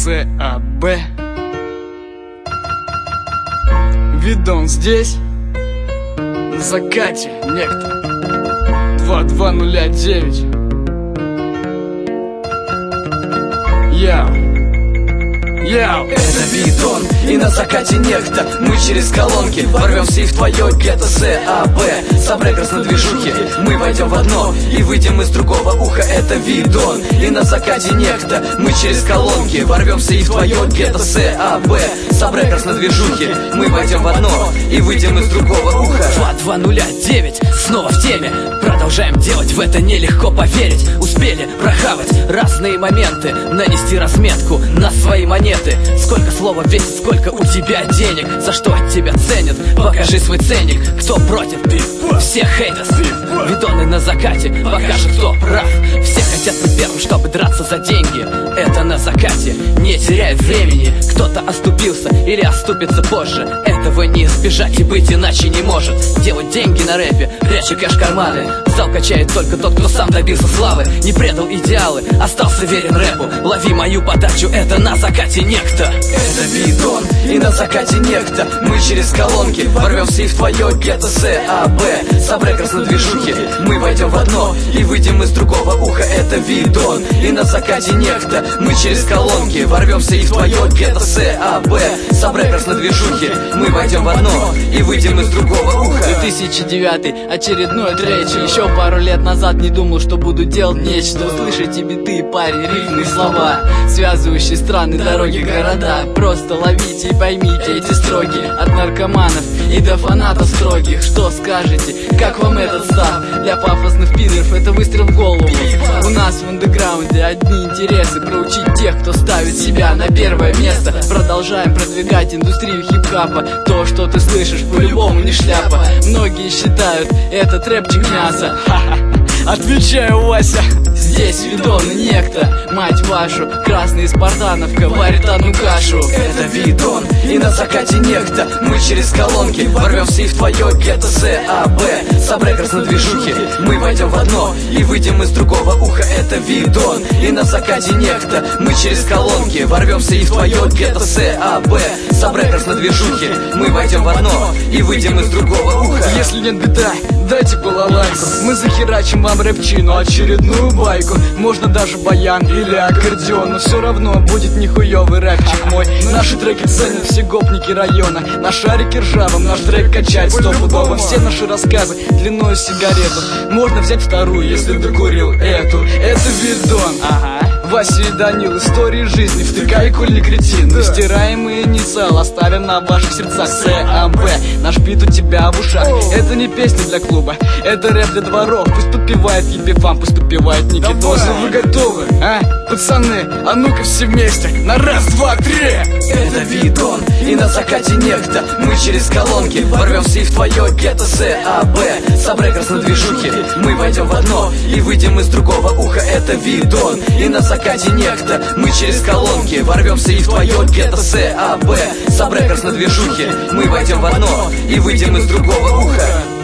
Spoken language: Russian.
САБ. Видон здесь, на закате некто 2209. Яу. Это Видон, и на закате некто. Мы через колонки ворвемся и в твое гетто САБ. Собрекерс на движухе, мы войдем в одно и выйдем из другого уха. Это Видон, и на закате некто. Мы через колонки ворвемся и в твое гетто САБ. Собрекерс на движухе, мы войдем в одно и выйдем из другого уха. 2209, снова в теме. Продолжаем делать, в это нелегко поверить. Успели прохавать разные моменты, нанести разметку на свои монеты. Сколько слова весит, сколько у тебя денег, за что тебя ценят, покажи свой ценник. Кто против? Все хейтерс. Видоны на закате покажут, кто прав. Все хотят быть первым, чтобы драться за деньги. Это на закате, не теряя времени. Кто-то оступился или оступится позже. Этого не избежать и быть иначе не может. Делать деньги на рэпе, пряча кэш в карманы. Зал качает только тот, кто сам добился славы. Не предал идеалы, остался верен рэпу. Лови мою подачу, это на закате некто. Это Видон, и на закате некто. Мы через колонки ворвемся и в твое гетто САБ. Собрекерс на движухе, мы войдем в одно и выйдем из другого уха. Это Видон, и на закате некто. Мы через колонки ворвемся и в твое гетто САБ. Собрекерс на движухе, мы войдем в одно и выйдем из другого уха. 2009, очередной тречь. Еще пару лет назад не думал, что буду делать нечто. Услышите биты, парень, рифмы, слова, связывающие страны, дороги, города. Просто ловите и поймите эти строки. От наркоманов и до фанатов строгих. Что скажете, как вам этот став? Для пафосных пидоров это выстрел в голову. У нас в андеграунде одни интересы: проучить тех, кто ставит себя на первое место. Продолжаем продвигать индустрию хип-хапа. То, что ты слышишь, по-любому не шляпа. Многие считают этот рэпчик мясо. Отвечаю, Вася. Здесь Видон и некто, мать вашу, красный спартановка варит одну кашу. Это Видон, и на закате некто. Мы через колонки ворвемся и в твое гетто САБ. Собрекерс на движухе, мы войдем в одно и выйдем из другого уха. Это Видон, и на закате некто. Мы через колонки ворвемся и в твое гетто САБ. Собрекерс на движухе, мы войдем в одно и выйдем из другого уха. Если нет бита, дайте балалайку. Мы захерачим вам рэпчину, очередную байку. Можно даже баян или аккордеон, но все равно будет нихуёвый рэпчик мой. Наши треки ценят все гопники района. На шарике ржавом наш трек качать стопудово. Все наши рассказы длиной сигарету. Можно взять вторую, если докурил эту. Это Видон. Вася и Данил, истории жизни, втыкай, коль не кретин. Стираемые инициал оставим на ваших сердцах. САБ, наш бит у тебя в ушах. Это не песня для клуба, это рэп для дворов. Пусть подпевает епифам, пусть подпевает Никитос. Вы готовы, а, пацаны? А ну-ка все вместе, на раз, два, три. Это Видон, и на закате некто. Мы через колонки ворвемся и в твое гетто САБ. Собрекерс на движухе, мы войдем в одно и выйдем из другого уха. Это Видон, и на закате некто. Мы через колонки ворвемся и в твое гетто САБ. Собрекерс на движухе, мы войдем в одно и выйдем из другого уха.